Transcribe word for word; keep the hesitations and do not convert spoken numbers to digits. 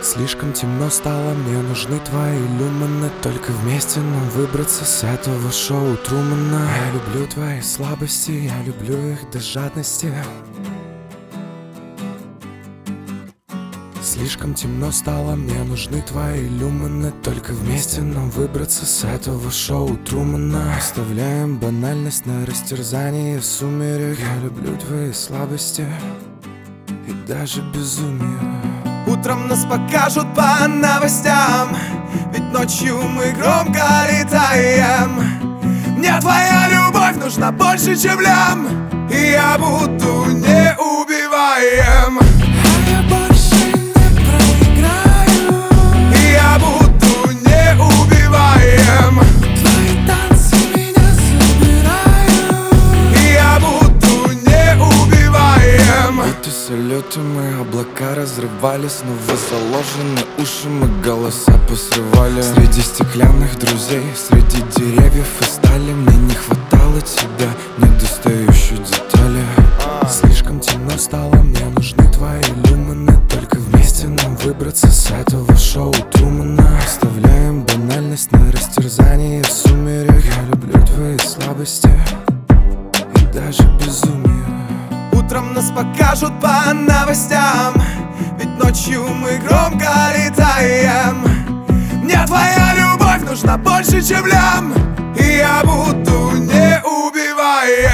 Слишком темно стало, мне нужны твои люмины. Только вместе нам выбраться с этого шоу Трумана. Я люблю твои слабости, я люблю их до жадности. Слишком темно стало, мне нужны твои люмины. Только вместе нам выбраться с этого шоу Трумана. Оставляем банальность на растерзании сумерек. Я люблю твои слабости и даже безумие. Утром нас покажут по новостям, ведь ночью мы громко летаем. Мне твоя любовь нужна больше, чем лям, и я буду неубиваем. Я больше не проиграю, И я буду неубиваем. твои танцы меня забирают. И я буду неубиваем. Эти салюты, мы облака разрывали. Снова заложены уши, мы голоса посрывали. Среди стеклянных друзей, среди деревьев и стали. Мне не хватало тебя, недостающей детали. Слишком темно стало, мне нужны твои люмины. Только вместе нам выбраться с этого шоу Трумана. Оставляем банальность на растерзании сумерек. Я люблю твои слабости и даже безумие. Утром нас покажут по новостям, ведь ночью мы громко летаем. Мне твоя любовь нужна больше, чем лям, и я буду неубиваем.